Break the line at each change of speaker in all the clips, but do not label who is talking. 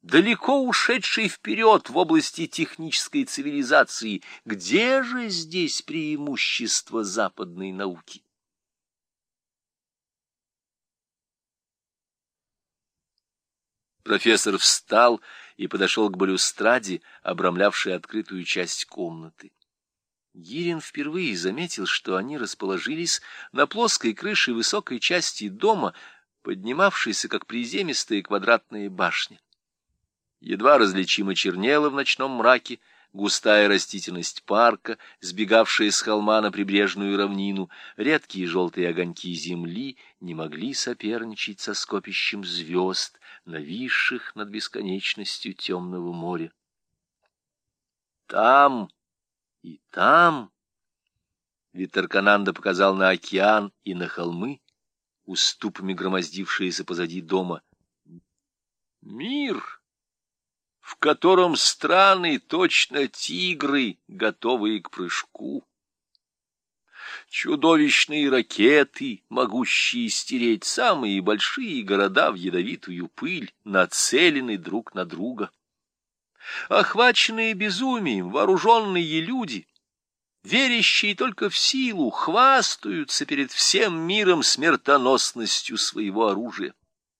далеко ушедший вперед в области технической цивилизации. Где же здесь преимущество западной науки? Профессор встал и подошел к балюстраде, обрамлявшей открытую часть комнаты. Гирин впервые заметил, что они расположились на плоской крыше высокой части дома, поднимавшейся, как приземистая квадратная башня. Едва различимо чернела в ночном мраке густая растительность парка, сбегавшая с холма на прибрежную равнину. Редкие желтые огоньки земли не могли соперничать со скопищем звезд, нависших над бесконечностью темного моря. Там и там Виторкананда показал на океан и на холмы, уступами громоздившиеся позади дома. Мир, в котором страны, точно тигры, готовые к прыжку. Чудовищные ракеты, могущие стереть самые большие города в ядовитую пыль, нацелены друг на друга. Охваченные безумием, вооруженные люди, верящие только в силу, хвастаются перед всем миром смертоносностью своего оружия.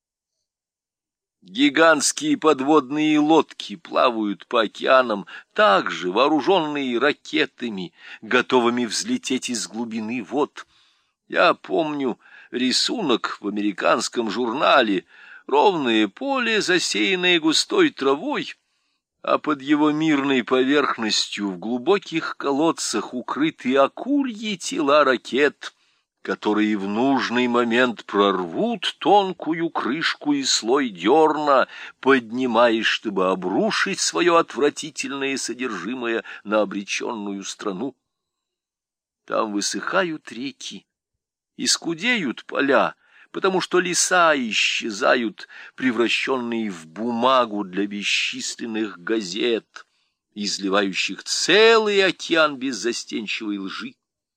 Гигантские подводные лодки плавают по океанам, также вооруженные ракетами, готовыми взлететь из глубины вод. Я помню рисунок в американском журнале: ровное поле, засеянное густой травой, а под его мирной поверхностью в глубоких колодцах укрыты акульи тела ракет, которые в нужный момент прорвут тонкую крышку и слой дерна, поднимаясь, чтобы обрушить свое отвратительное содержимое на обреченную страну. Там высыхают реки и скудеют поля, потому что леса исчезают, превращенные в бумагу для бесчисленных газет, изливающих целый океан беззастенчивой лжи.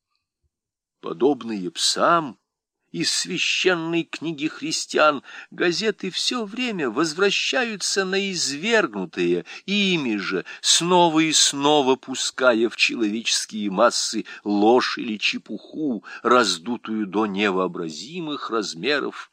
Подобные псам из священной книги христиан, газеты все время возвращаются на извергнутые ими же, снова и снова пуская в человеческие массы ложь или чепуху, раздутую до невообразимых размеров.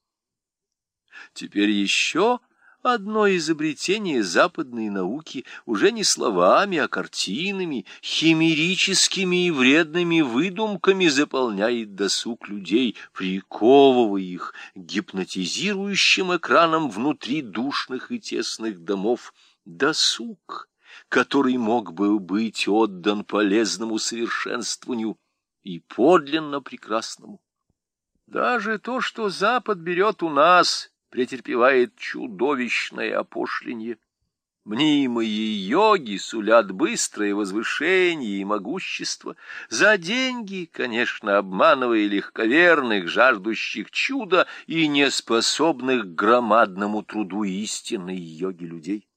Теперь еще одно изобретение западной науки уже не словами, а картинами, химерическими и вредными выдумками заполняет досуг людей, приковывая их гипнотизирующим экраном внутри душных и тесных домов. Досуг, который мог бы быть отдан полезному совершенствованию и подлинно прекрасному. Даже то, что Запад берет у нас, претерпевает чудовищное опошленье. Мнимые йоги сулят быстрое возвышение и могущество, за деньги, конечно, обманывая легковерных, жаждущих чуда и неспособных к громадному труду истинной йоги людей.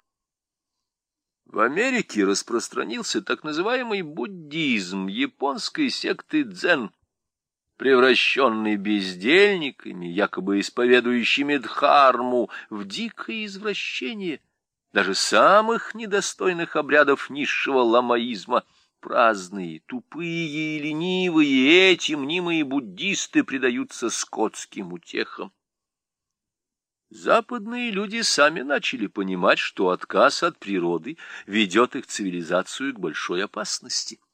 В Америке распространился так называемый буддизм японской секты дзен, превращенный бездельниками, якобы исповедующими дхарму, в дикое извращение даже самых недостойных обрядов низшего ламаизма. Праздные, тупые и ленивые эти мнимые буддисты предаются скотским утехам. Западные люди сами начали понимать, что отказ от природы ведет их цивилизацию к большой опасности.